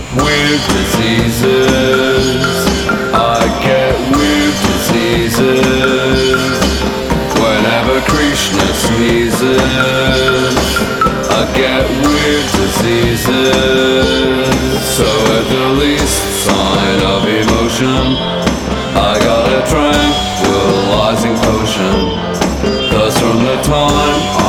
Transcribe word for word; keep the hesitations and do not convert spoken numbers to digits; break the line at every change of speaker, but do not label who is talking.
weird diseases. I get weird diseases. Whenever Krishna sneezes, I get weird diseases. So at the least sign of emotion, I got a tranquilizing potion. Thus from the time